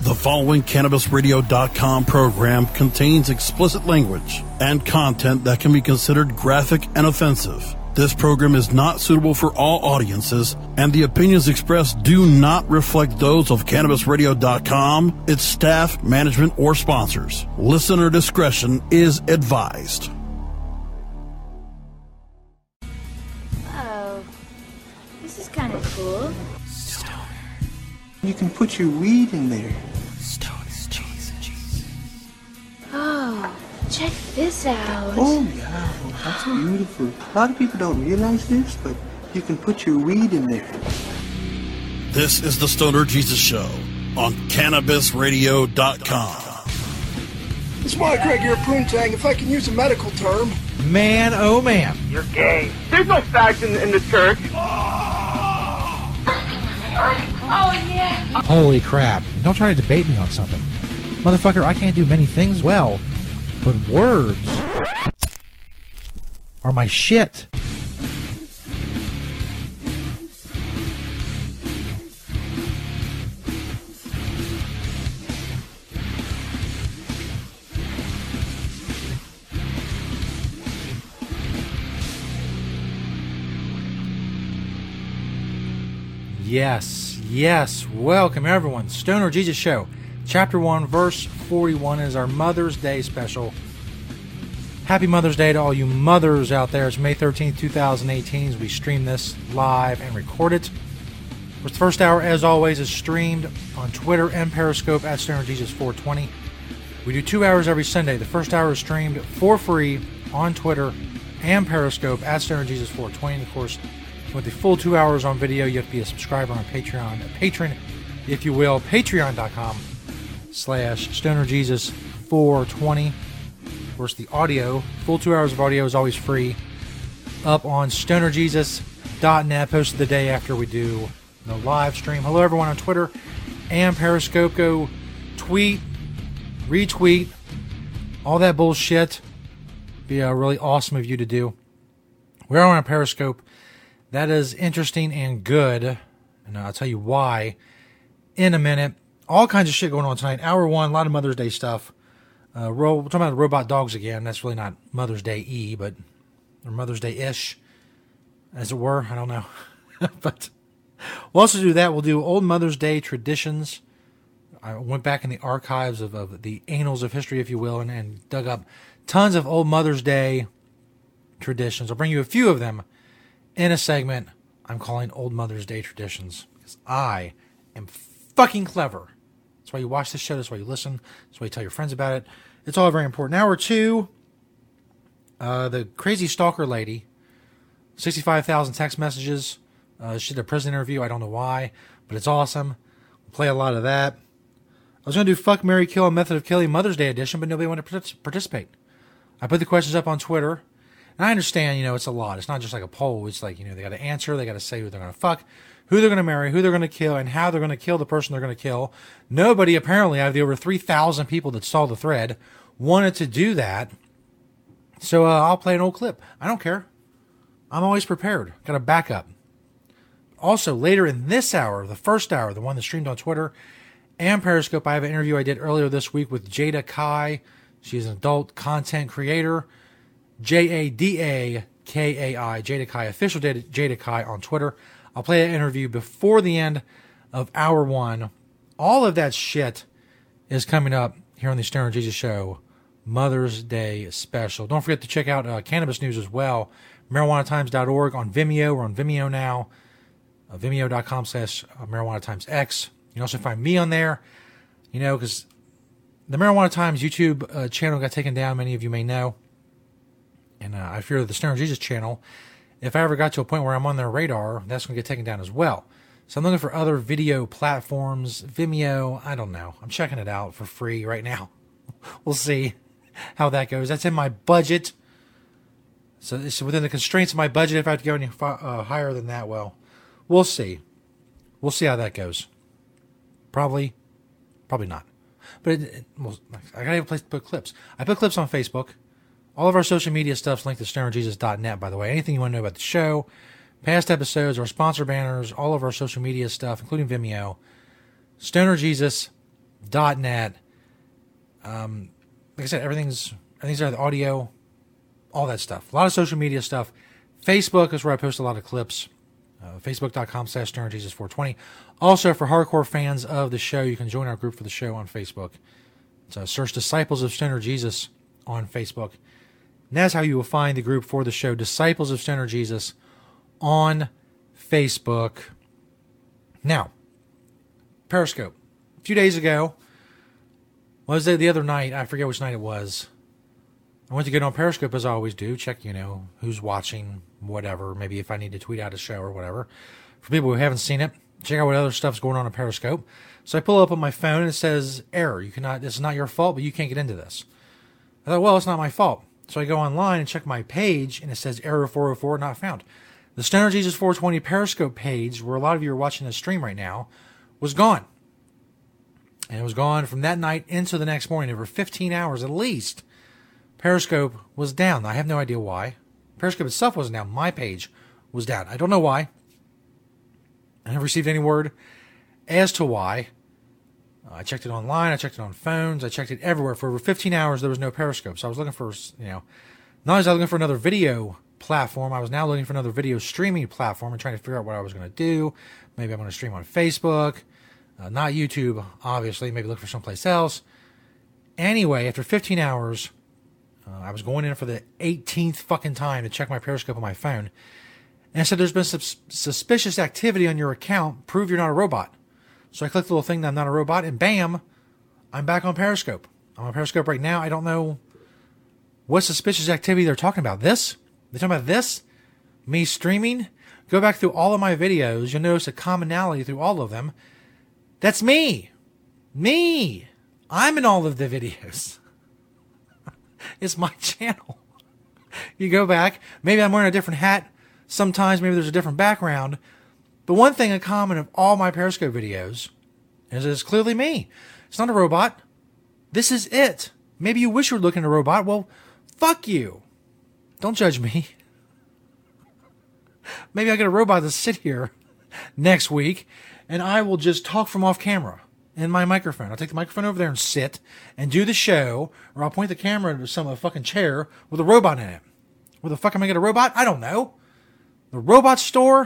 The following CannabisRadio.com program contains explicit language and content that can be considered graphic and offensive. This program is not suitable for all audiences, and the opinions expressed do not reflect those of CannabisRadio.com, its staff, management, or sponsors. Listener discretion is advised. Oh, this is kind of cool. You can put your weed in there. Oh, check this out. Oh, yeah. That's beautiful. A lot of people don't realize this, but you can put your weed in there. This is the Stoner Jesus Show on CannabisRadio.com. It's my Greg here, Poontang, if I can use a medical term. Man, oh man. You're gay. There's no fags in the church. Oh, yeah. Holy crap. Don't try to debate me on something. Motherfucker, I can't do many things well, but words are my shit. Yes. Welcome, everyone. Stoner Jesus Show. Chapter 1, verse 41 is our Mother's Day special. Happy Mother's Day to all you mothers out there. It's May 13th, 2018 as we stream this live and record it. The first hour, as always, is streamed on Twitter and Periscope at StonerJesus420. We do 2 hours every Sunday. The first hour is streamed for free on Twitter and Periscope at StonerJesus420. And of course, with the full 2 hours on video, you have to be a subscriber on Patreon. A patron, if you will. Patreon.com/StonerJesus420. Of course, the audio, full 2 hours of audio is always free. Up on StonerJesus.net, posted the day after we do the live stream. Hello, everyone on Twitter and Periscope. Go tweet, retweet, all that bullshit. Be really awesome of you to do. We're on Periscope. That is interesting and good, and I'll tell you why in a minute. All kinds of shit going on tonight. Hour 1, a lot of Mother's Day stuff. We're talking about robot dogs again. That's really not Mother's Day-y, but or Mother's Day-ish, as it were. I don't know. But we'll also do that. We'll do old Mother's Day traditions. I went back in the archives of the annals of history, if you will, and dug up tons of old Mother's Day traditions. I'll bring you a few of them in a segment I'm calling Old Mother's Day Traditions, because I am fucking clever. That's why you watch this show. That's why you listen. That's why you tell your friends about it. It's all very important. Hour 2, the crazy stalker lady, 65,000 text messages. She did a prison interview. I don't know why, but it's awesome. We'll play a lot of that. I was going to do Fuck, Marry, Kill, and Method of Killing Mother's Day edition, but nobody wanted to participate. I put the questions up on Twitter. And I understand, it's a lot. It's not just like a poll. It's like, they got to answer. They got to say who they're going to fuck, who they're going to marry, who they're going to kill, and how they're going to kill the person they're going to kill. Nobody, apparently, out of the over 3,000 people that saw the thread, wanted to do that. So I'll play an old clip. I don't care. I'm always prepared. Got a backup. Also, later in this hour, the first hour, the one that streamed on Twitter and Periscope, I have an interview I did earlier this week with Jada Kai. She's an adult content creator. Jadakai, Jada Kai, official Jada Kai on Twitter. I'll play that interview before the end of hour 1. All of that shit is coming up here on the Stoner Jesus Show Mother's Day special. Don't forget to check out cannabis news as well. MarijuanaTimes.org on Vimeo. We're on Vimeo now. Vimeo.com/MarijuanaTimesX. You can also find me on there, because the Marijuana Times YouTube channel got taken down, many of you may know. And I fear that the Stoner Jesus channel, if I ever got to a point where I'm on their radar, that's going to get taken down as well. So I'm looking for other video platforms. Vimeo, I don't know. I'm checking it out for free right now. We'll see how that goes. That's in my budget. So it's within the constraints of my budget. If I have to go any higher than that, well, we'll see. We'll see how that goes. Probably not. But I got to have a place to put clips. I put clips on Facebook. All of our social media stuff's linked to StonerJesus.net, by the way. Anything you want to know about the show, past episodes, our sponsor banners, all of our social media stuff, including Vimeo, StonerJesus.net. .net. Like I said, everything's there, the audio, all that stuff. A lot of social media stuff. Facebook is where I post a lot of clips. Facebook.com/StonerJesus420. Also, for hardcore fans of the show, you can join our group for the show on Facebook. So search Disciples of Stoner Jesus on Facebook. And that's how you will find the group for the show, Disciples of Stoner Jesus on Facebook. Now, Periscope. A few days ago, was it the other night? I forget which night it was. I went to get on Periscope as I always do. Check, who's watching, whatever. Maybe if I need to tweet out a show or whatever. For people who haven't seen it, check out what other stuff's going on Periscope. So I pull up on my phone and it says, error. This is not your fault, but you can't get into this. I thought, well, it's not my fault. So I go online and check my page and it says error 404 not found. The Stoner Jesus 420 Periscope page, where a lot of you are watching the stream right now, was gone. And it was gone from that night into the next morning. Over 15 hours at least, Periscope was down. I have no idea why. Periscope itself wasn't down. My page was down. I don't know why. I never received any word as to why. I checked it online. I checked it on phones. I checked it everywhere. For over 15 hours, there was no Periscope. So I was looking for, not only was I looking for another video platform, I was now looking for another video streaming platform and trying to figure out what I was going to do. Maybe I'm going to stream on Facebook. Not YouTube, obviously. Maybe look for someplace else. Anyway, after 15 hours, I was going in for the 18th fucking time to check my Periscope on my phone. And it said there's been suspicious activity on your account. Prove you're not a robot. So I clicked the little thing that I'm not a robot, and bam, I'm back on Periscope. I'm on Periscope right now. I don't know what suspicious activity they're talking about. This? They're talking about this? Me streaming? Go back through all of my videos. You'll notice a commonality through all of them. That's me. Me. I'm in all of the videos. It's my channel. You go back. Maybe I'm wearing a different hat. Sometimes maybe there's a different background. But one thing in common of all my Periscope videos is it's clearly me. It's not a robot. This is it. Maybe you wish you were looking at a robot. Well, fuck you. Don't judge me. Maybe I'll get a robot to sit here next week and I will just talk from off camera in my microphone. I'll take the microphone over there and sit and do the show, or I'll point the camera to some fucking chair with a robot in it. Where the fuck am I going to get a robot? I don't know. The robot store?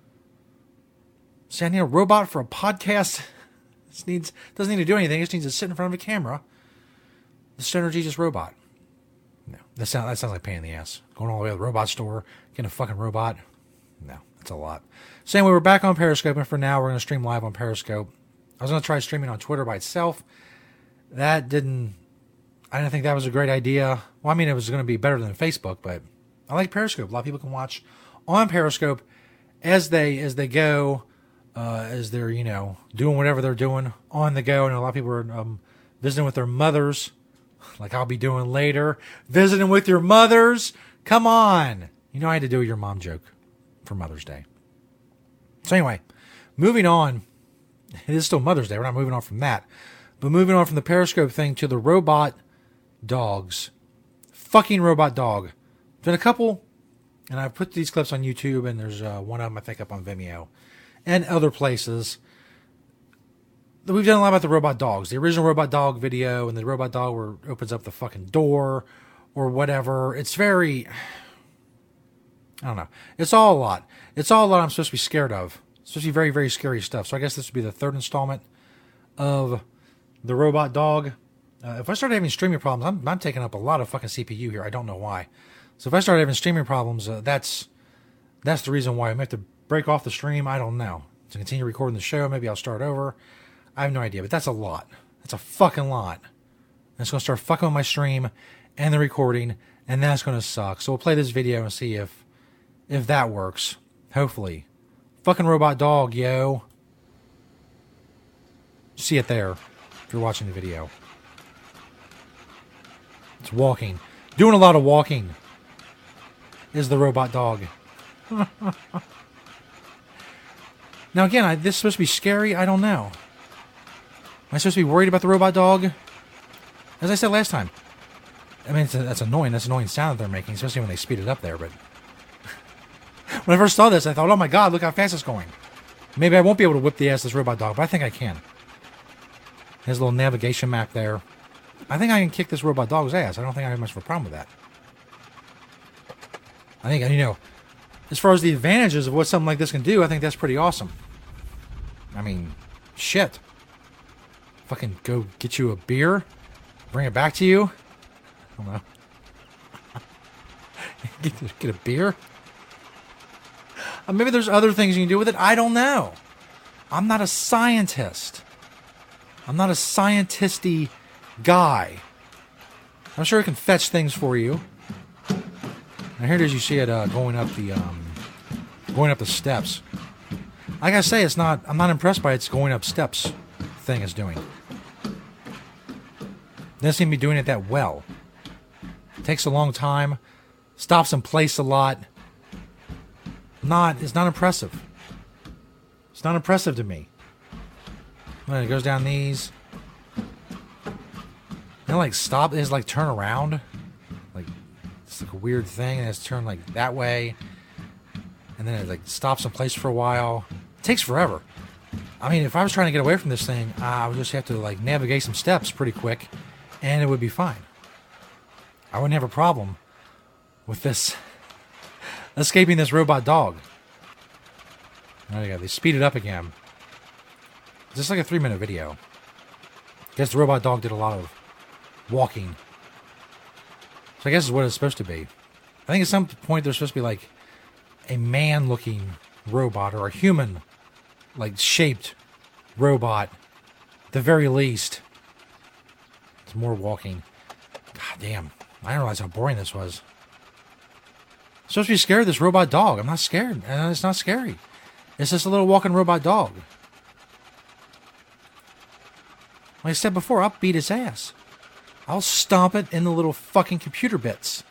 See, I need a robot for a podcast. Doesn't need to do anything. It just needs to sit in front of a camera. The Stoner Jesus robot. No, that sounds like a pain in the ass. Going all the way to the robot store, getting a fucking robot. No, that's a lot. So anyway, we're back on Periscope, and for now, we're going to stream live on Periscope. I was going to try streaming on Twitter by itself. I didn't think that was a great idea. Well, I mean, it was going to be better than Facebook, but I like Periscope. A lot of people can watch on Periscope as they go, as they're, doing whatever they're doing on the go. And a lot of people are visiting with their mothers, like I'll be doing later. Visiting with your mothers? Come on. I had to do your mom joke for Mother's Day. So anyway, moving on. It is still Mother's Day. We're not moving on from that. But moving on from the Periscope thing to the robot dogs. Fucking robot dog. Been a couple, and I've put these clips on YouTube, and there's one of them I think up on Vimeo and other places. We've done a lot about the robot dogs. The original robot dog video and the robot dog where it opens up the fucking door or whatever. It's very... I don't know. It's all a lot. It's all a lot I'm supposed to be scared of. It's supposed to be very, very scary stuff. So I guess this would be the third installment of the robot dog. If I start having streaming problems, I'm taking up a lot of fucking CPU here. I don't know why. So if I start having streaming problems, that's the reason why. I may have to break off the stream. I don't know. To continue recording the show, maybe I'll start over. I have no idea, but that's a lot. That's a fucking lot. And it's going to start fucking with my stream and the recording, and that's going to suck. So we'll play this video and see if that works. Hopefully. Fucking robot dog, yo. See it there if you're watching the video. It's walking. Doing a lot of walking is the robot dog. Now again, this is supposed to be scary? I don't know. Am I supposed to be worried about the robot dog? As I said last time. I mean, that's annoying. That's an annoying sound that they're making, especially when they speed it up there, but... When I first saw this, I thought, oh my god, look how fast it's going. Maybe I won't be able to whip the ass of this robot dog, but I think I can. His little navigation map there. I think I can kick this robot dog's ass. I don't think I have much of a problem with that. I think, as far as the advantages of what something like this can do, I think that's pretty awesome. I mean, shit. Fucking go get you a beer, bring it back to you. I don't know. Get a beer? Maybe there's other things you can do with it. I don't know. I'm not a scientist. I'm not a scientisty guy. I'm sure it can fetch things for you. Now here it is. You see it going up the steps. Like I say, I'm not impressed by its going up steps thing it's doing. Doesn't seem to be doing it that well. It takes a long time. Stops in place a lot. It's not impressive. It's not impressive to me. It goes down these. And like stop is like turn around. Like it's like a weird thing, and it's turned like that way. And then it like stops in place for a while. It takes forever. I mean, if I was trying to get away from this thing, I would just have to like navigate some steps pretty quick, and it would be fine. I wouldn't have a problem with this escaping this robot dog. Oh yeah, they speed it up again. It's just like a 3-minute video. I guess the robot dog did a lot of walking. So I guess it's what it's supposed to be. I think at some point there's supposed to be like a man-looking robot or a human like shaped robot at the very least. It's more walking. God damn. I didn't realize how boring this was. I'm supposed to be scared of this robot dog. I'm not scared. It's not scary. It's just a little walking robot dog. Like I said before, I'll beat its ass. I'll stomp it in the little fucking computer bits.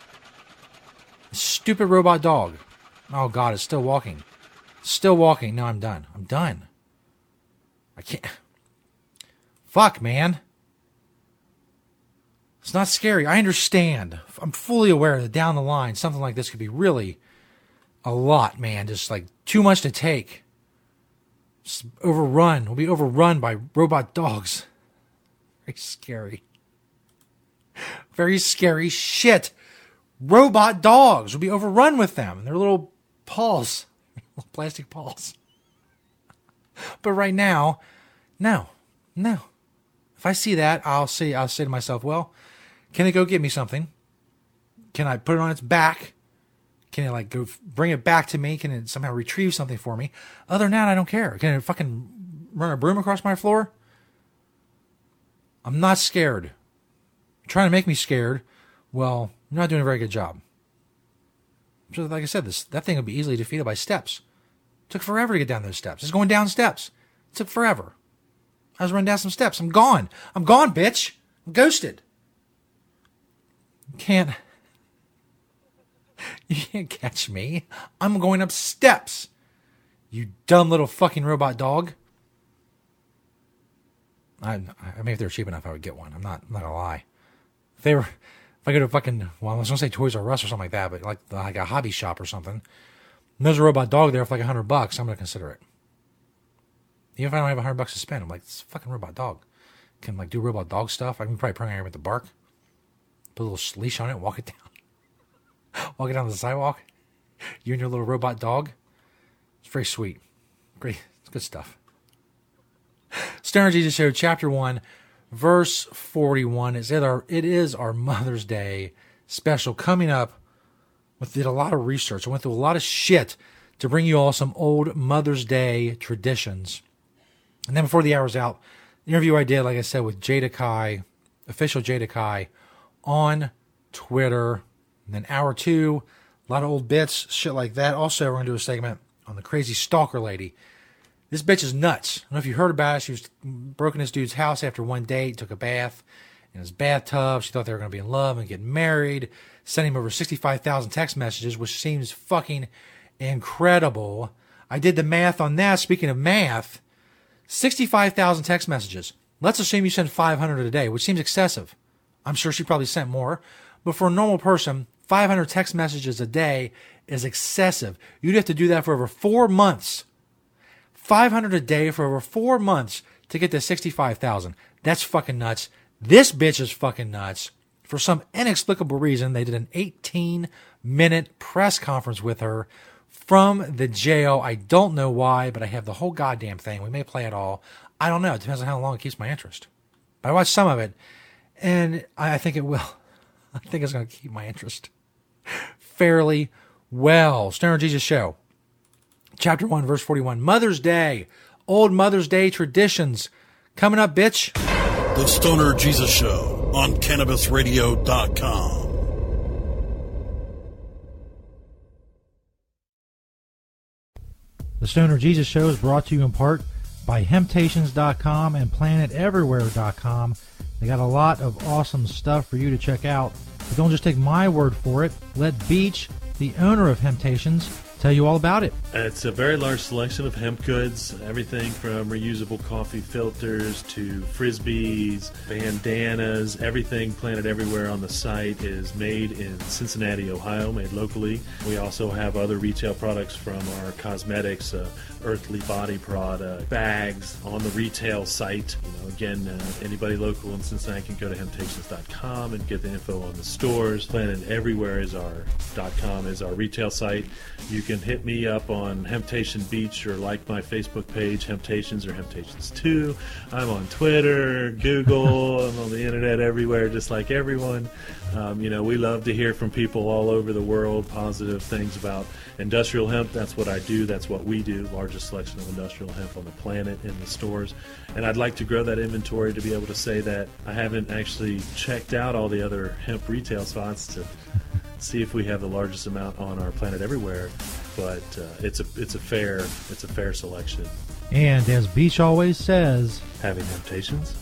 Stupid robot dog. Oh god, it's still walking. Still walking. No, I'm done. I'm done. I can't. Fuck, man. It's not scary. I understand. I'm fully aware that down the line, something like this could be really a lot, man. Just like too much to take. Just overrun. We'll be overrun by robot dogs. Very scary. Very scary shit. Robot dogs will be overrun with them. And their little paws. Little plastic paws. But right now, no. If I see that, I'll say to myself, well, can it go get me something? Can I put it on its back? Can it like go bring it back to me? Can it somehow retrieve something for me? Other than that, I don't care. Can it fucking run a broom across my floor? I'm not scared. You're trying to make me scared. Well, you're not doing a very good job. So like I said, that thing would be easily defeated by steps. It took forever to get down those steps. It's going down steps. It took forever. I was running down some steps. I'm gone. I'm gone, bitch. I'm ghosted. You can't catch me. I'm going up steps. You dumb little fucking robot dog. I mean, if they were cheap enough, I would get one. I'm not gonna lie. If I go to fucking, well, I was gonna say Toys R Us or something like that, but like a hobby shop or something, and there's a robot dog there for like $100, I'm gonna consider it. Even if I don't have $100 to spend, I'm like, this fucking robot dog can like do robot dog stuff. I can probably program it to bark, put a little leash on it, walk it down the sidewalk. You and your little robot dog. It's very sweet. Great. It's good stuff. Stoner Jesus Show, Chapter 1, Verse 41. It is our Mother's Day special coming up. Did a lot of research. I went through a lot of shit to bring you all some old Mother's Day traditions. And then before the hour's out, the interview I did, like I said, with Jada Kai, official Jada Kai, on Twitter. And then hour 2, a lot of old bits, shit like that. Also, we're going to do a segment on the crazy stalker lady. This bitch is nuts. I don't know if you heard about it. She was broke in this dude's house after one date, took a bath in his bathtub. She thought they were going to be in love and get married. Sent him over 65,000 text messages, which seems fucking incredible. I did the math on that. Speaking of math, 65,000 text messages. Let's assume you send 500 a day, which seems excessive. I'm sure she probably sent more. But for a normal person, 500 text messages a day is excessive. You'd have to do that for over 4 months. $500 a day for over 4 months to get to $65,000. That's fucking nuts. This bitch is fucking nuts. For some inexplicable reason, they did an 18-minute press conference with her from the jail. I don't know why, but I have the whole goddamn thing. We may play it all. I don't know. It depends on how long it keeps my interest. But I watched some of it, and I think it will. I think it's going to keep my interest fairly well. Stoner Jesus Show. Chapter 1, verse 41. Mother's Day. Old Mother's Day traditions. Coming up, bitch. The Stoner Jesus Show on CannabisRadio.com. The Stoner Jesus Show is brought to you in part by Hemptations.com and PlanetEverywhere.com. They got a lot of awesome stuff for you to check out. But don't just take my word for it. Let Beach, the owner of Hemptations, tell you all about it. It's a very large selection of hemp goods, everything from reusable coffee filters to frisbees, bandanas, everything Planet Everywhere on the site is made in Cincinnati, Ohio, made locally. We also have other retail products from our cosmetics, Earthly Body product, bags on the retail site. Again, anybody local in Cincinnati can go to Hemptations.com and get the info on the stores. Planet Everywhere is .com is our retail site. You can hit me up on Hemptation Beach or like my Facebook page, Hemptations or Hemptations 2. I'm on Twitter, Google, I'm on the internet everywhere, just like everyone. We love to hear from people all over the world, positive things about industrial hemp. That's what I do. That's what we do. Largest selection of industrial hemp on the planet in the stores. And I'd like to grow that inventory to be able to say that I haven't actually checked out all the other hemp retail spots to see if we have the largest amount on our Planet Everywhere. But it's a fair selection. And as Beach always says, having Hemptations.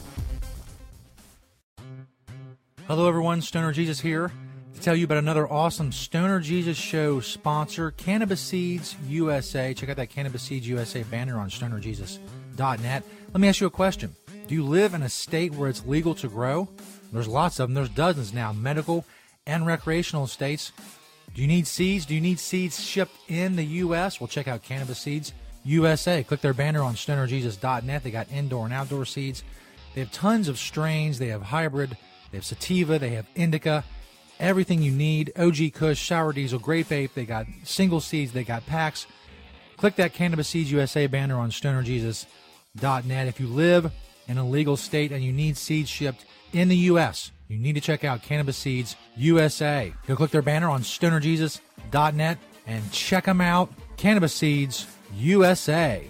Hello everyone, Stoner Jesus here to tell you about another awesome Stoner Jesus Show sponsor, Cannabis Seeds USA. Check out that Cannabis Seeds USA banner on stonerjesus.net. Let me ask you a question. Do you live in a state where it's legal to grow? There's lots of them. There's dozens now, medical and recreational states. Do you need seeds? Do you need seeds shipped in the U.S.? Well, check out Cannabis Seeds USA. Click their banner on stonerjesus.net. They got indoor and outdoor seeds. They have tons of strains. They have hybrid. They have sativa, they have indica, everything you need. OG Kush, Sour Diesel, Grape Ape, they got single seeds, they got packs. Click that Cannabis Seeds USA banner on stonerjesus.net. If you live in a legal state and you need seeds shipped in the U.S., you need to check out Cannabis Seeds USA. Go click their banner on stonerjesus.net and check them out. Cannabis Seeds USA.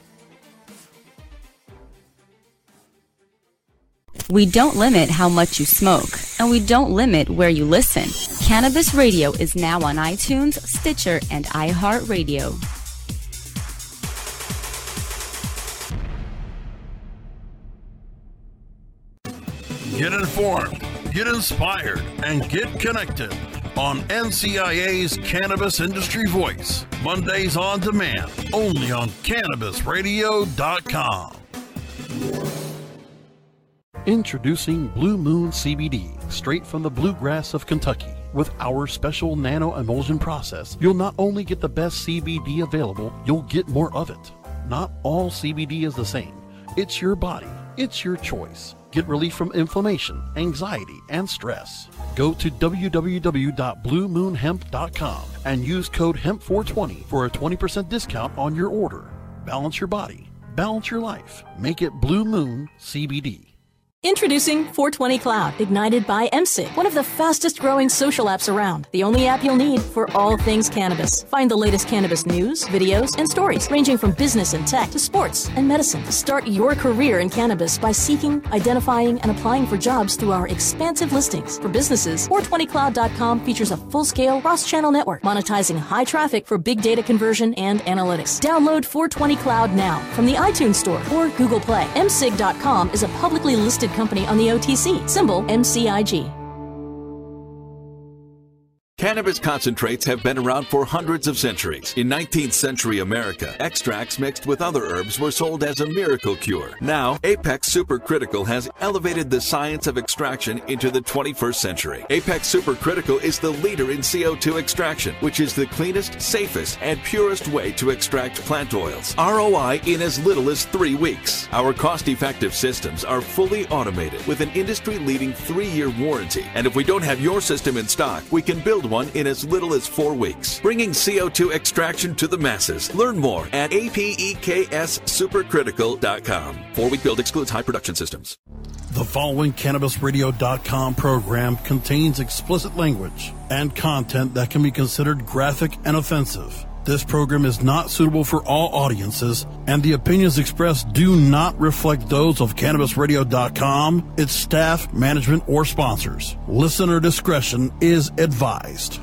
We don't limit how much you smoke, and we don't limit where you listen. Cannabis Radio is now on iTunes, Stitcher, and iHeartRadio. Get informed, get inspired, and get connected on NCIA's Cannabis Industry Voice. Mondays on demand, only on CannabisRadio.com. Introducing Blue Moon CBD, straight from the bluegrass of Kentucky. With our special nano-emulsion process, you'll not only get the best CBD available, you'll get more of it. Not all CBD is the same. It's your body. It's your choice. Get relief from inflammation, anxiety, and stress. Go to www.bluemoonhemp.com and use code HEMP420 for a 20% discount on your order. Balance your body. Balance your life. Make it Blue Moon CBD. Introducing 420 Cloud, ignited by MSIG, one of the fastest growing social apps around. The only app you'll need for all things cannabis. Find the latest cannabis news, videos, and stories, ranging from business and tech to sports and medicine. Start your career in cannabis by seeking, identifying, and applying for jobs through our expansive listings. For businesses, 420cloud.com features a full-scale cross-channel network, monetizing high traffic for big data conversion and analytics. Download 420 Cloud now from the iTunes Store or Google Play. MSIG.com is a publicly listed company on the OTC, symbol MCIG. Cannabis concentrates have been around for hundreds of centuries. In 19th century America, extracts mixed with other herbs were sold as a miracle cure. Now, Apex Supercritical has elevated the science of extraction into the 21st century. Apex Supercritical is the leader in CO2 extraction, which is the cleanest, safest, and purest way to extract plant oils. ROI in as little as 3 weeks. Our cost-effective systems are fully automated with an industry-leading 3-year warranty. And if we don't have your system in stock, we can build one in as little as 4 weeks. Bringing CO2 extraction to the masses. Learn more at apexsupercritical.com. 4-week build excludes high production systems. The following CannabisRadio.com program contains explicit language and content that can be considered graphic and offensive. This program is not suitable for all audiences, and the opinions expressed do not reflect those of CannabisRadio.com, its staff, management, or sponsors. Listener discretion is advised.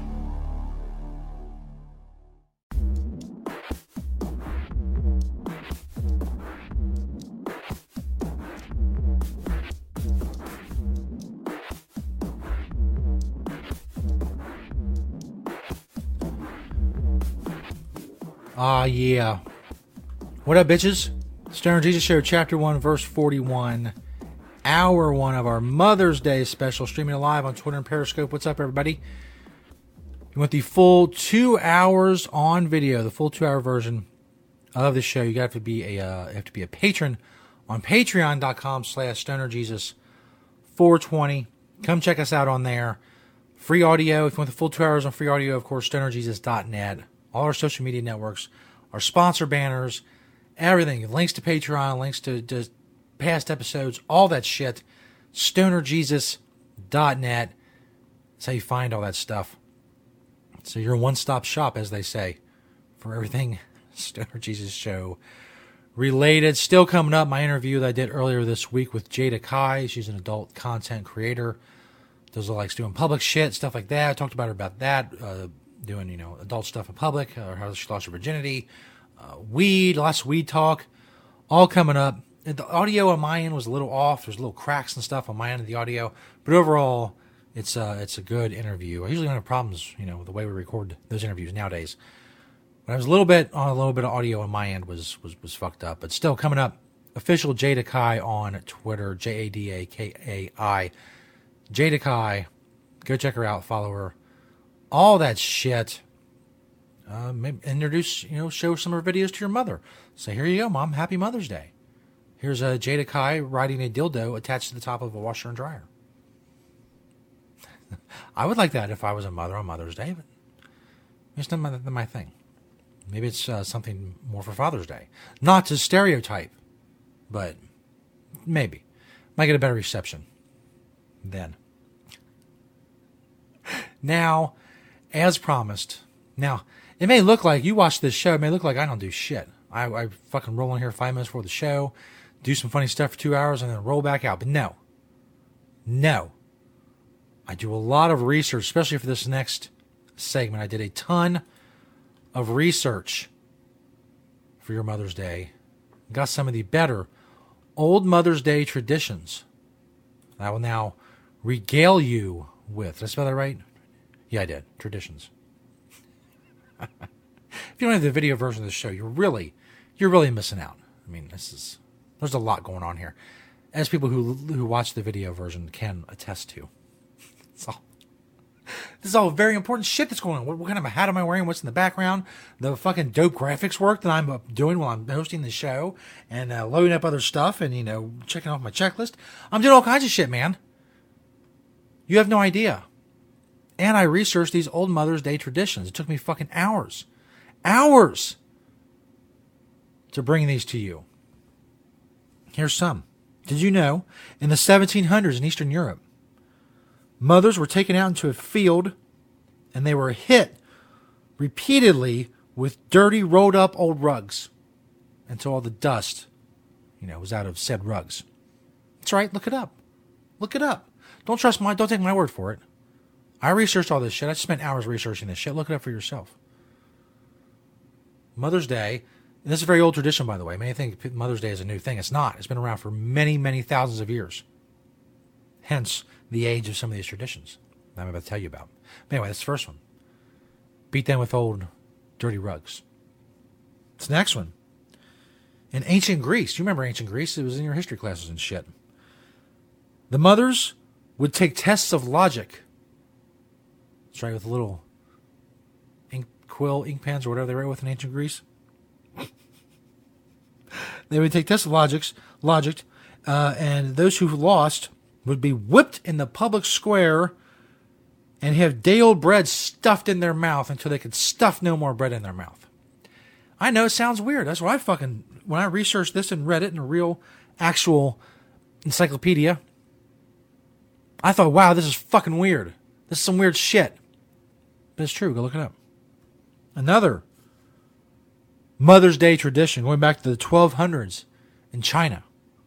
Yeah. What up, bitches? Stoner Jesus Show, Chapter 1, Verse 41. Hour 1 of our Mother's Day special, streaming live on Twitter and Periscope. What's up, everybody? You want the full 2 hours on video, the full 2-hour version of the show. You have to be a patron on patreon.com/stonerjesus420. Come check us out on there. Free audio. If you want the full 2 hours on free audio, of course, stonerjesus.net. All our social media networks, our sponsor banners, everything. Links to Patreon, links to past episodes, all that shit. stonerjesus.net. That's how you find all that stuff. So you're a one-stop shop, as they say, for everything Stoner Jesus Show related. Still coming up, my interview that I did earlier this week with Jada Kai. She's an adult content creator. Does likes doing public shit, stuff like that. I talked about her about that. Doing, adult stuff in public, how she lost her virginity, weed, lots of weed talk, all coming up. The audio on my end was a little off. There's little cracks and stuff on my end of the audio, but overall, it's a good interview. I usually don't have problems, with the way we record those interviews nowadays. But I was a little bit of audio on my end was fucked up, but still coming up. Official Jada Kai on Twitter, JADAKAI, Jada Kai. Go check her out, follow her. All that shit. Maybe introduce, show some of her videos to your mother. Say, here you go, Mom. Happy Mother's Day. Here's Jada Kai riding a dildo attached to the top of a washer and dryer. I would like that if I was a mother on Mother's Day, but it's not my thing. Maybe it's something more for Father's Day. Not to stereotype, but maybe. Might get a better reception then. Now, as promised. Now, it may look like, you watch this show, it may look like I don't do shit. I fucking roll in here 5 minutes before the show, do some funny stuff for 2 hours, and then roll back out. But no. I do a lot of research, especially for this next segment. I did a ton of research for your Mother's Day. Got some of the better old Mother's Day traditions I will now regale you with. Did I spell that right? Yeah, I did. Traditions. If you don't have the video version of the show, you're really missing out. I mean, there's a lot going on here, as people who watch the video version can attest to. This is all very important shit that's going on. What kind of a hat am I wearing? What's in the background? The fucking dope graphics work that I'm doing while I'm hosting the show and loading up other stuff and, checking off my checklist. I'm doing all kinds of shit, man. You have no idea. And I researched these old Mother's Day traditions. It took me fucking hours to bring these to you. Here's some. Did you know, in the 1700s in Eastern Europe, mothers were taken out into a field and they were hit repeatedly with dirty, rolled up old rugs until all the dust, was out of said rugs. That's right. Look it up. Don't take my word for it. I researched all this shit. I spent hours researching this shit. Look it up for yourself. Mother's Day, and this is a very old tradition, by the way. Many think Mother's Day is a new thing. It's not. It's been around for many, many thousands of years. Hence, the age of some of these traditions that I'm about to tell you about. But anyway, that's the first one. beat them with old dirty rugs. This next one. In ancient Greece, you remember ancient Greece? It was in your history classes and shit. The mothers would take tests of logic. That's right, with little ink pens or whatever they wrote with in ancient Greece. They would take tests of logic, and those who lost would be whipped in the public square and have day-old bread stuffed in their mouth until they could stuff no more bread in their mouth. I know it sounds weird. That's why when I researched this and read it in a real, actual encyclopedia, I thought, wow, this is fucking weird. This is some weird shit. But it's true. Go look it up. Another Mother's Day tradition going back to the 1200s in China.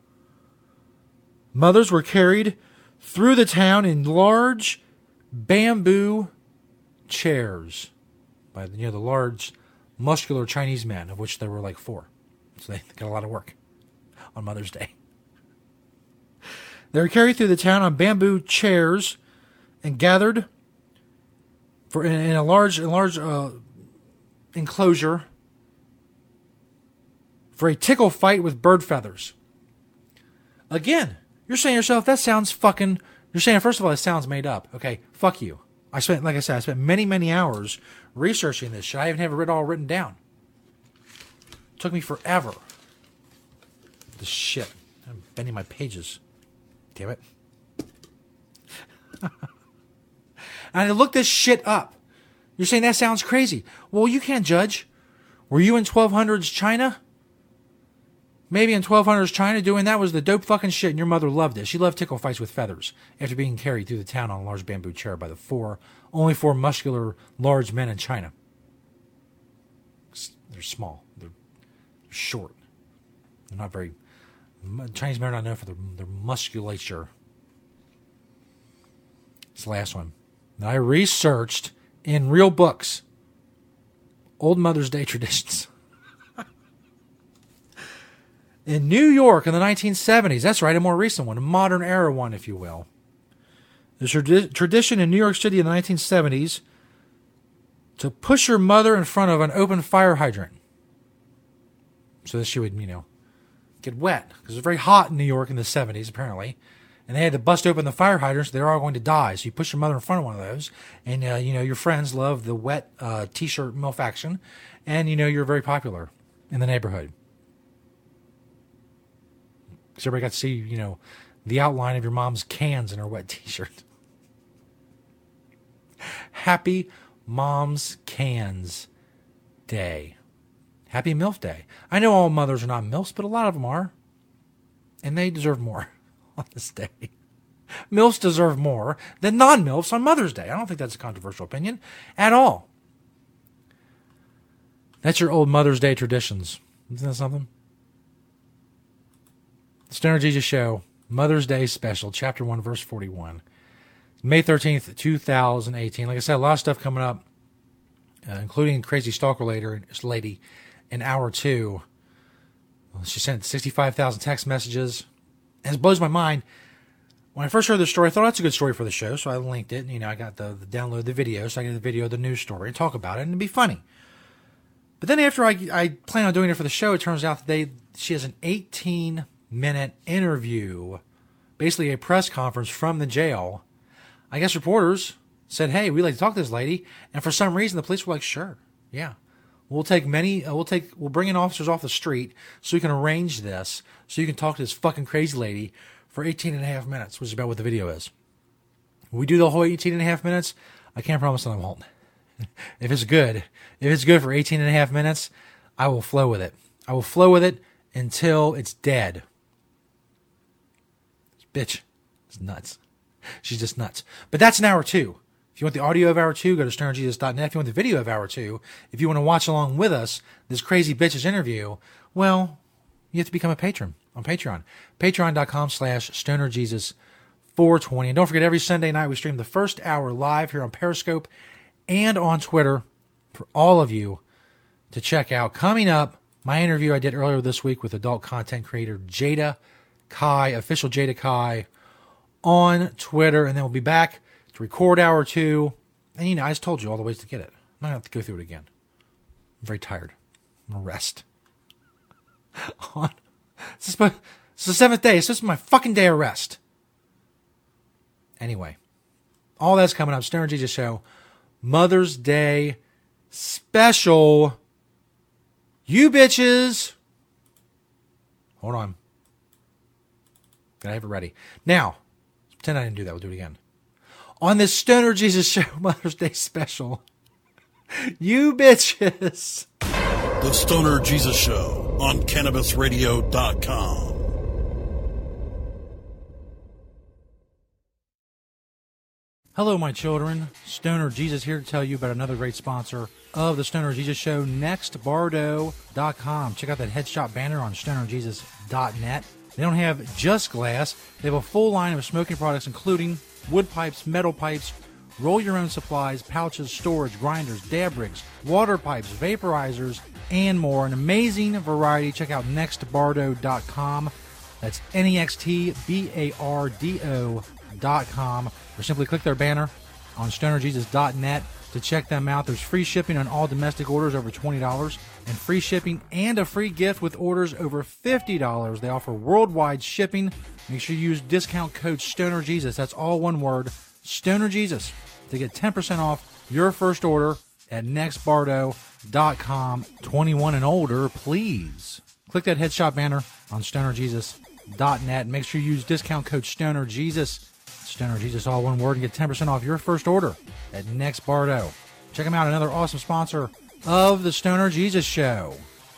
Mothers were carried through the town in large bamboo chairs by the large, muscular Chinese men, of which there were like 4. So they got a lot of work on Mother's Day. They were carried through the town on bamboo chairs and gathered in a large enclosure for a tickle fight with bird feathers. Again, you're saying to yourself, that sounds fucking... You're saying, first of all, it sounds made up. Okay, fuck you. I spent many, many hours researching this shit. I even have it all written down. It took me forever. This shit. I'm bending my pages. Damn it. I had to look this shit up. You're saying that sounds crazy. Well, you can't judge. Were you in 1200s China? Maybe in 1200s China doing that was the dope fucking shit, and your mother loved it. She loved tickle fights with feathers after being carried through the town on a large bamboo chair by only 4 muscular, large men in China. They're small. They're short. They're not very... Chinese men are not known for their musculature. This last one. Now, I researched in real books old Mother's Day traditions. In New York in the 1970s, that's right, a more recent one, a modern era one, if you will. There's a tradition in New York City in the 1970s to push your mother in front of an open fire hydrant so that she would, get wet. Because it was very hot in New York in the 70s, apparently. And they had to bust open the fire hydrants. They're all going to die. So you push your mother in front of one of those. And, your friends love the wet T-shirt MILF action. And, you're very popular in the neighborhood. Because everybody got to see, the outline of your mom's cans in her wet T-shirt. Happy Mom's Cans Day. Happy MILF Day. I know all mothers are not MILFs, but a lot of them are. And they deserve more on this day. MILFs deserve more than non-MILFs on Mother's Day. I don't think that's a controversial opinion at all. That's your old Mother's Day traditions. Isn't that something? The Stoner Jesus Show, Mother's Day Special, Chapter 1, Verse 41. May 13th, 2018. Like I said, a lot of stuff coming up, including Crazy Stalker lady in hour 2. She sent 65,000 text messages. And it blows my mind. When I first heard this story, I thought that's a good story for the show, so I linked it. I got the download the video, so I get the video of the news story and talk about it, and it'd be funny. But then after I plan on doing it for the show, it turns out that she has an 18-minute interview, basically a press conference from the jail. I guess reporters said, hey, we'd like to talk to this lady. And for some reason, the police were like, sure, yeah. We'll bring in officers off the street so we can arrange this, so you can talk to this fucking crazy lady for 18 and a half minutes, which is about what the video is. When we do the whole 18 and a half minutes, I can't promise that I won't. If it's good for 18 and a half minutes, I will flow with it. I will flow with it until it's dead. This bitch is nuts. She's just nuts. But that's an hour 2. If you want the audio of hour 2, go to stonerjesus.net. If you want the video of hour 2, if you want to watch along with us, this crazy bitch's interview, well, you have to become a patron on Patreon. Patreon.com/stonerjesus420. And don't forget, every Sunday night we stream the first hour live here on Periscope and on Twitter for all of you to check out. Coming up, my interview I did earlier this week with adult content creator Jada Kai, official Jada Kai, on Twitter. And then we'll be back to record hour 2. And, I just told you all the ways to get it. I'm going to have to go through it again. I'm very tired. I'm going to rest. It's the 7th day. It's just my fucking day of rest. Anyway, all that's coming up. Stoner Jesus Show. Mother's Day special. You bitches. Hold on. Gotta have it ready. Now, pretend I didn't do that. We'll do it again. On this Stoner Jesus Show Mother's Day special. You bitches. The Stoner Jesus Show on CannabisRadio.com. Hello, my children. Stoner Jesus here to tell you about another great sponsor of the Stoner Jesus Show, NextBardo.com. Check out that headshot banner on StonerJesus.net. They don't have just glass. They have a full line of smoking products, including wood pipes, metal pipes, roll-your-own supplies, pouches, storage, grinders, dab rigs, water pipes, vaporizers, and more. An amazing variety. Check out NextBardo.com. That's NextBardo.com. Or simply click their banner on StonerJesus.net to check them out. There's free shipping on all domestic orders over $20 and free shipping and a free gift with orders over $50. They offer worldwide shipping. Make sure you use discount code StonerJesus. That's all one word, StonerJesus, to get 10% off your first order at NextBardo.com. 21 and older, please. Click that headshot banner on StonerJesus.net. Make sure you use discount code StonerJesus. Stoner Jesus, all one word, and get 10% off your first order at Next Bardo. Check them out, another awesome sponsor of the Stoner Jesus Show.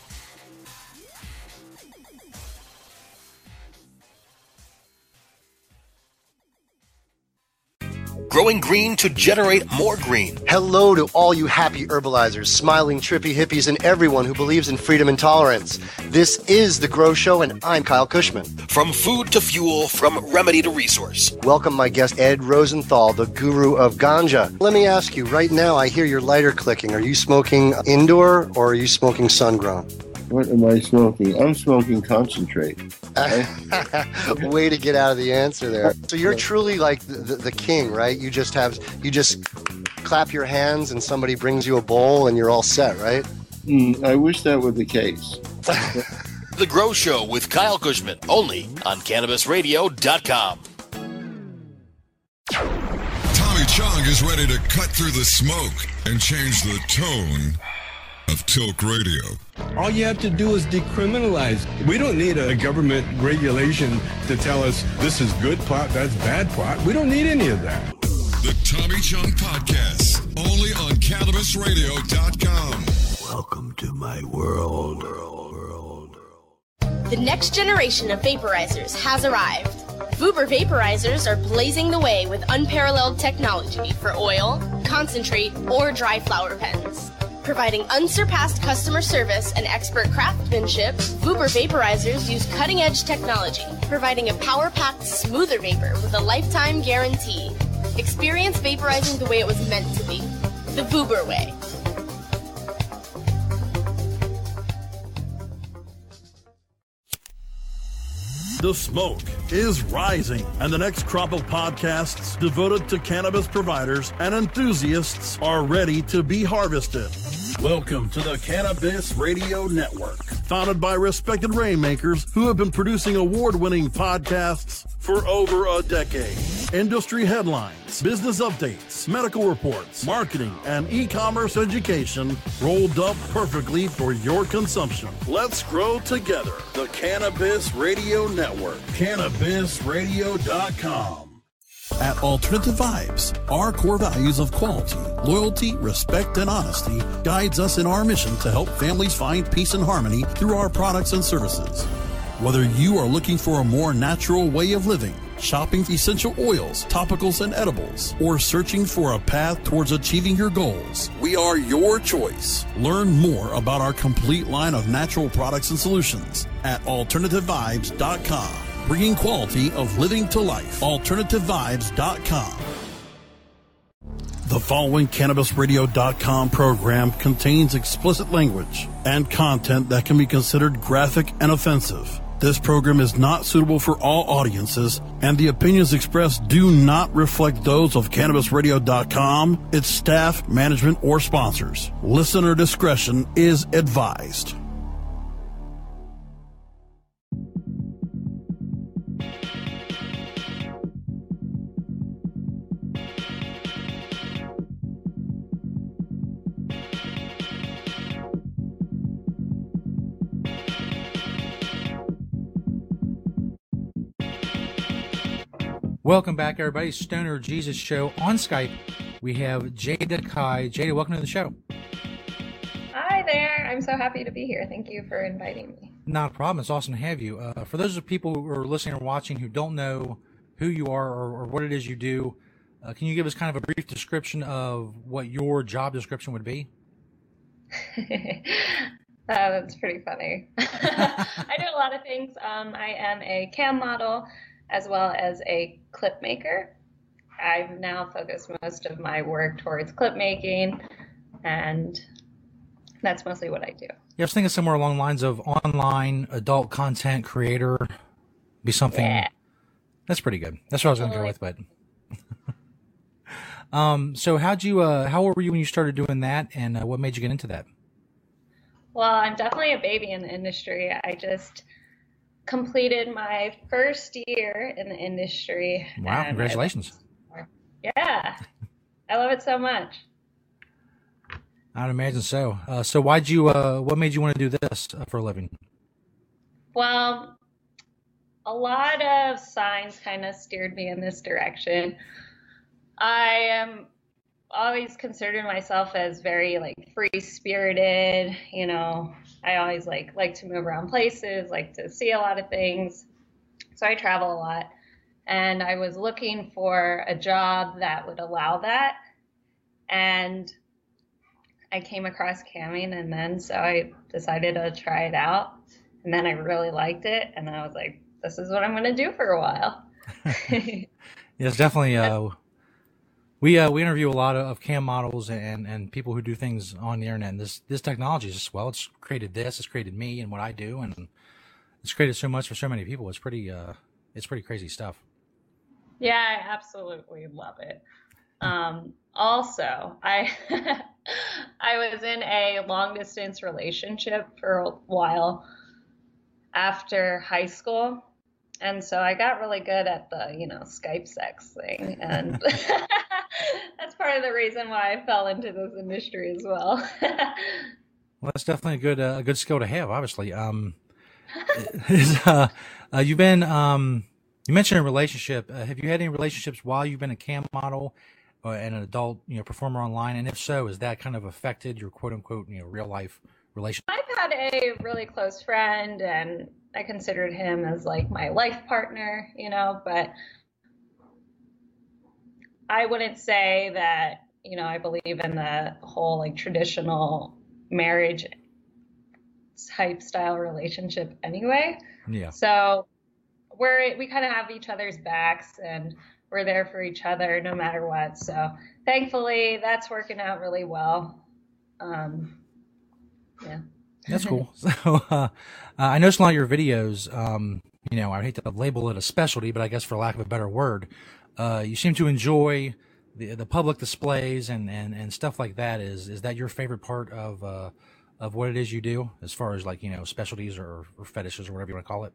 Growing green to generate more green. Hello to all you happy herbalizers, smiling trippy hippies, and everyone who believes in freedom and tolerance. This is The Grow Show, and I'm Kyle Cushman. From food to fuel, from remedy to resource. Welcome my guest, Ed Rosenthal, the guru of ganja. Let me ask you, right now I hear your lighter clicking. Are you smoking indoor or are you smoking sun-grown? What am I smoking? I'm smoking concentrate. Way to get out of the answer there. So you're truly like the king, right? You just clap your hands and somebody brings you a bowl and you're all set, right? I wish that were the case. The Grow Show with Kyle Cushman, only on CannabisRadio.com. Tommy Chong is ready to cut through the smoke and change the tone of Tilk Radio. All you have to do is decriminalize. We don't need a government regulation to tell us this is good pot, that's bad pot. We don't need any of that. The Tommy Chong Podcast, only on CannabisRadio.com. Welcome to my world. The next generation of vaporizers has arrived. Vuber vaporizers are blazing the way with unparalleled technology for oil, concentrate, or dry flower pens. Providing unsurpassed customer service and expert craftsmanship, Vuber vaporizers use cutting-edge technology, providing a power-packed, smoother vapor with a lifetime guarantee. Experience vaporizing the way it was meant to be. The Vuber way. The smoke is rising, and the next crop of podcasts devoted to cannabis providers and enthusiasts are ready to be harvested. Welcome to the Cannabis Radio Network, founded by respected rainmakers who have been producing award-winning podcasts for over a decade. Industry headlines, business updates, medical reports, marketing, and e-commerce education rolled up perfectly for your consumption. Let's grow together. The Cannabis Radio Network, CannabisRadio.com. At Alternative Vibes, our core values of quality, loyalty, respect, and honesty guides us in our mission to help families find peace and harmony through our products and services. Whether you are looking for a more natural way of living, shopping essential oils, topicals, and edibles, or searching for a path towards achieving your goals, we are your choice. Learn more about our complete line of natural products and solutions at AlternativeVibes.com. Bringing quality of living to life. AlternativeVibes.com. The following CannabisRadio.com program contains explicit language and content that can be considered graphic and offensive. This program is not suitable for all audiences, and the opinions expressed do not reflect those of CannabisRadio.com, its staff, management, or sponsors. Listener discretion is advised. Welcome back, everybody. Stoner Jesus Show on Skype. We have Jada Kai. Jada, welcome to the show. Hi there. I'm so happy to be here. Thank you for inviting me. Not a problem. It's awesome to have you. For those of people who are listening or watching who don't know who you are or what it is you do, can you give us kind of a brief description of what your job description would be? That's pretty funny. I do a lot of things. I am a cam model as well as a clip maker. I've now focused most of my work towards clip making, and that's mostly what I do. Yeah, I was thinking somewhere along the lines of online adult content creator, be something. Yeah. That's pretty good. That's what I was going to go with, but. So how old were you when you started doing that, and what made you get into that? Well, I'm definitely a baby in the industry. I just completed my first year in the industry. Wow, congratulations. Yeah, I love it so much. I'd imagine so. So what made you want to do this for a living? Well, a lot of signs kind of steered me in this direction. I am always considered myself as very free-spirited, you know. I always like to move around places, like to see a lot of things. So I travel a lot, and I was looking for a job that would allow that. And I came across camming, and then so I decided to try it out, and then I really liked it, and I was like, this is what I'm going to do for a while. Yeah, it's definitely we interview a lot of cam models and people who do things on the internet. And this technology is just, well, it's created this, it's created me and what I do, and it's created so much for so many people. It's pretty crazy stuff. Yeah, I absolutely love it. Also, I was in a long distance relationship for a while after high school. And so I got really good at the, Skype sex thing. And that's part of the reason why I fell into this industry as well. Well, that's definitely a good skill to have, obviously. You mentioned a relationship. Have you had any relationships while you've been a cam model and an adult, performer online? And if so, has that kind of affected your quote unquote, real life relationship? I've had a really close friend, and I considered him as like my life partner, but I wouldn't say that, I believe in the whole traditional marriage type style relationship anyway. Yeah. So we kind of have each other's backs, and we're there for each other no matter what. So thankfully that's working out really well. Yeah. That's cool. So I noticed a lot of your videos, I hate to label it a specialty, but I guess for lack of a better word, you seem to enjoy the public displays and stuff like that. Is that your favorite part of what it is you do, as far as specialties or fetishes or whatever you want to call it?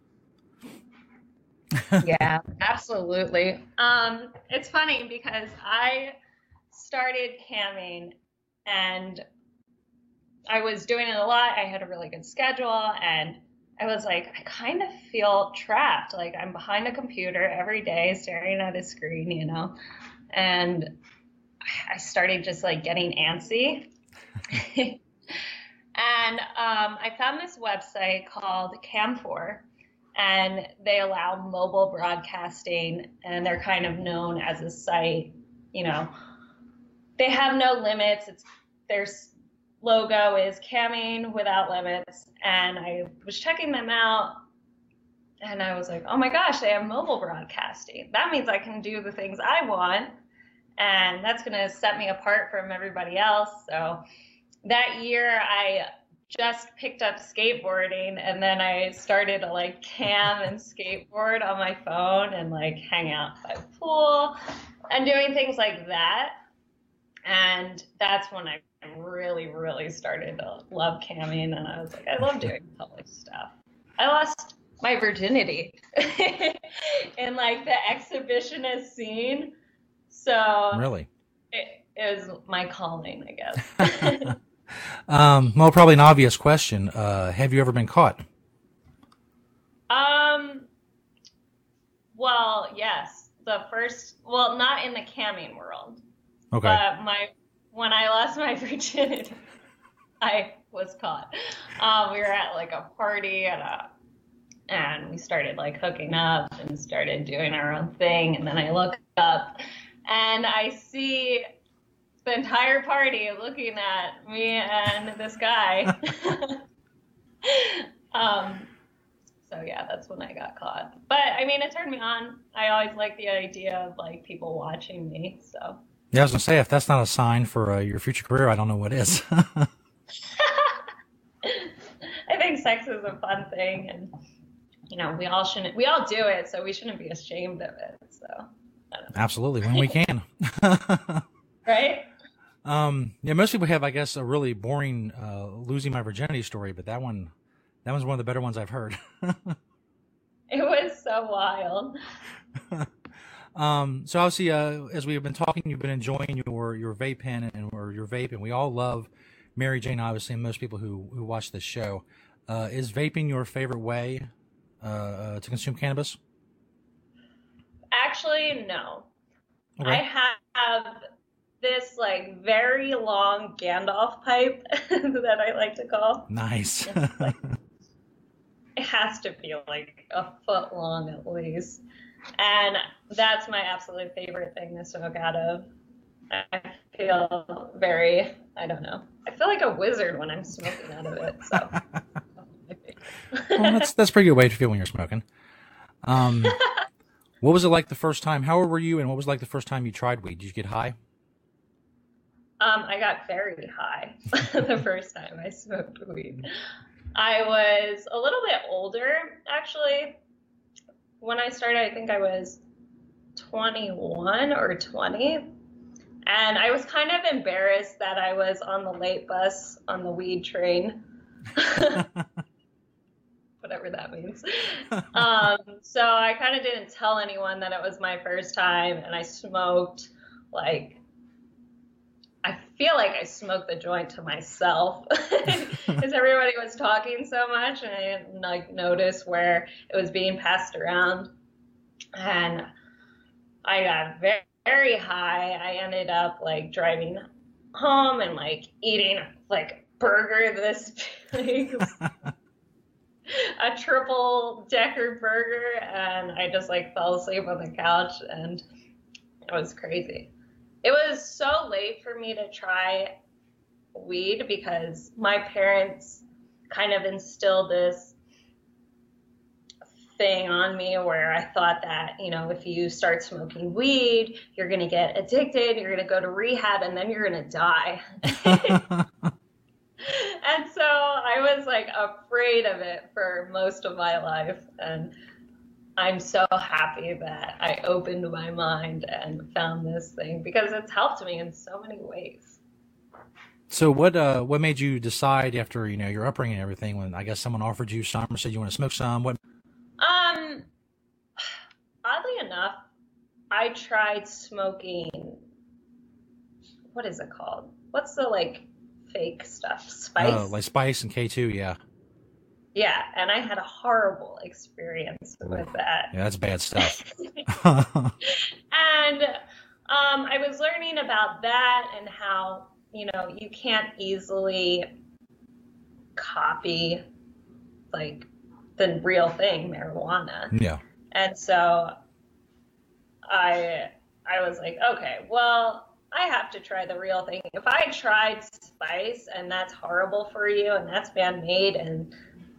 Yeah, absolutely. It's funny because I started camming and I was doing it a lot. I had a really good schedule, and I was like, I kind of feel trapped. Like I'm behind a computer every day staring at a screen, and I started just getting antsy. And I found this website called Cam4, and they allow mobile broadcasting, and they're kind of known as a site, they have no limits. Their logo is camming without limits. And I was checking them out, and I was like, oh my gosh, they have mobile broadcasting. That means I can do the things I want, and that's going to set me apart from everybody else. So that year I just picked up skateboarding, and then I started to like cam and skateboard on my phone and like hang out by the pool and doing things like that. And that's when I really, really started to love camming, and I was like, I love doing public stuff. I lost my virginity in like the exhibitionist scene, so really, it was my calling, I guess. Well, probably an obvious question. Have you ever been caught? Well, yes. Not in the camming world. Okay. But when I lost my virginity, I was caught. We were at like a party and we started like hooking up and started doing our own thing. And then I look up and I see the entire party looking at me and this guy. So yeah, that's when I got caught. But I mean, it turned me on. I always liked the idea of like people watching me. So yeah, I was gonna say, if that's not a sign for your future career, I don't know what is. I think sex is a fun thing, and you know, we all do it, so we shouldn't be ashamed of it. So I don't know. Absolutely, when we can. Right? Yeah, most people have, I guess, a really boring losing my virginity story, but that one's one of the better ones I've heard. It was so wild. So obviously, as we have been talking, you've been enjoying your vape pen or your vape, and we all love Mary Jane, obviously, and most people who watch this show. Is vaping your favorite way to consume cannabis? Actually, no. Okay. I have this like very long Gandalf pipe that I like to call. Nice. It has to be like a foot long at least. And that's my absolute favorite thing to smoke out of. I feel very, I don't know. I feel like a wizard when I'm smoking out of it. So well, that's a pretty good way to feel when you're smoking. What was it like the first time? How old were you, and what was it like the first time you tried weed? Did you get high? I got very high the first time I smoked weed. I was a little bit older, actually. When I started, I think I was 21 or 20. And I was kind of embarrassed that I was on the late bus on the weed train. Whatever that means. So I kind of didn't tell anyone that it was my first time, and I smoked I feel like I smoked the joint to myself because everybody was talking so much, and I didn't like notice where it was being passed around. And I got very, very high. I ended up like driving home and like eating like burger this big, a triple decker burger, and I just like fell asleep on the couch, and it was crazy. It was so late for me to try weed because my parents kind of instilled this thing on me where I thought that, you know, if you start smoking weed, you're going to get addicted, you're going to go to rehab, and then you're going to die. And so I was like afraid of it for most of my life. And I'm so happy that I opened my mind and found this thing because it's helped me in so many ways. So what made you decide after, you know, your upbringing and everything, when I guess someone offered you some or said you want to smoke some? What? Oddly enough, I tried smoking, what is it called? What's the like fake stuff? Spice? Oh, like Spice and K2, yeah. Yeah, and I had a horrible experience with that. Yeah, that's bad stuff. And I was learning about that and how, you know, you can't easily copy like the real thing, marijuana. Yeah. And so I was like, okay, well, I have to try the real thing. If I tried Spice and that's horrible for you and that's man-made, and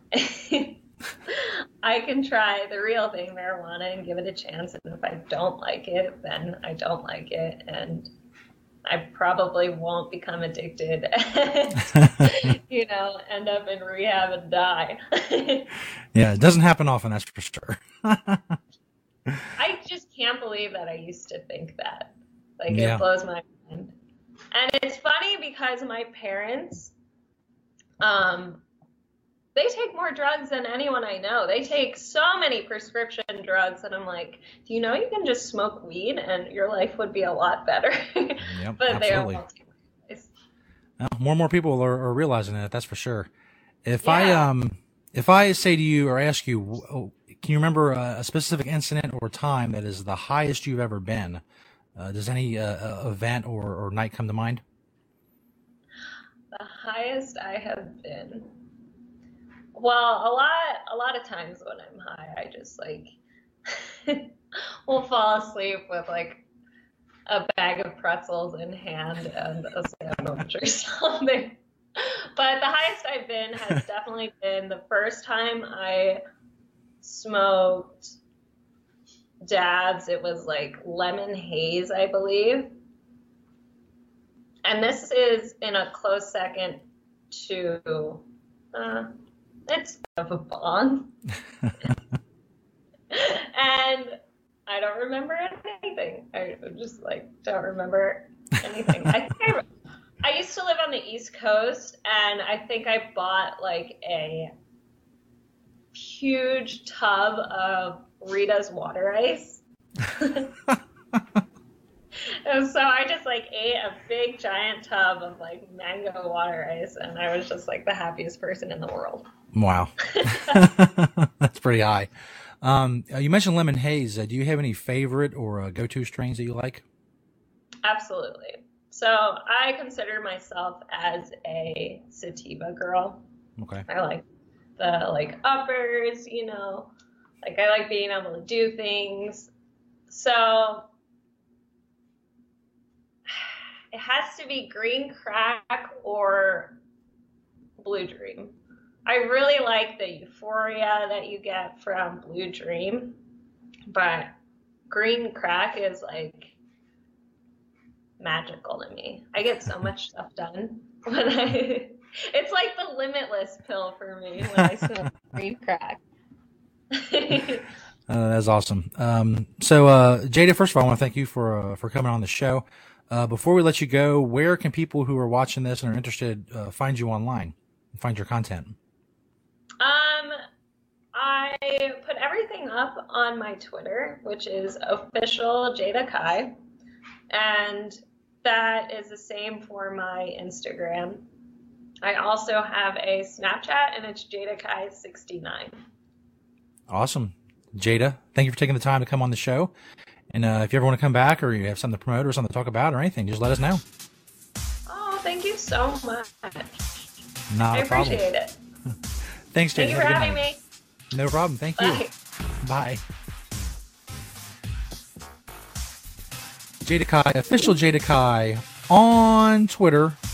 I can try the real thing, marijuana, and give it a chance. And if I don't like it, then I don't like it. And I probably won't become addicted and, end up in rehab and die. Yeah, it doesn't happen often, that's for sure. I just can't believe that I used to think that. Like, it blows my mind. And it's funny because my parents, they take more drugs than anyone I know. They take so many prescription drugs, and I'm like, do you know you can just smoke weed and your life would be a lot better? Yep, but absolutely. They all take my advice. More and more people are realizing that, that's for sure. If I say to you or ask you, can you remember a specific incident or time that is the highest you've ever been? Does any event or night come to mind? The highest I have been. Well, a lot of times when I'm high, I just like will fall asleep with like a bag of pretzels in hand and a sandwich or something. But the highest I've been has definitely been the first time I smoked dabs. It was like lemon haze, I believe. And this is in a close second to it's of a bong. And I don't remember anything. I just like don't remember anything. I used to live on the East Coast, and I think I bought like a huge tub of Rita's water ice. And so I just like ate a big giant tub of like mango water ice, and I was just like the happiest person in the world. Wow. That's pretty high. You mentioned lemon haze. Do you have any favorite or go-to strains that you like? Absolutely. So I consider myself as a sativa girl. Okay. I like the like uppers, like I like being able to do things. So it has to be Green Crack or Blue Dream. I really like the euphoria that you get from Blue Dream, but Green Crack is like magical to me. I get so much stuff done when it's like the limitless pill for me when I smoke Green Crack. That's awesome. So Jada, first of all, I want to thank you for coming on the show. Before we let you go, where can people who are watching this and are interested find you online and find your content? I put everything up on my Twitter, which is official Jada Kai, and that is the same for my Instagram. I also have a Snapchat, and it's Jada Kai 69. Awesome. Jada, thank you for taking the time to come on the show. And if you ever want to come back or you have something to promote or something to talk about or anything, just let us know. Oh, thank you so much. Not a problem. I appreciate it. Thanks, Jada. Thank you for having me. No problem. Thank you. Bye. Jada Kai, official Jada Kai on Twitter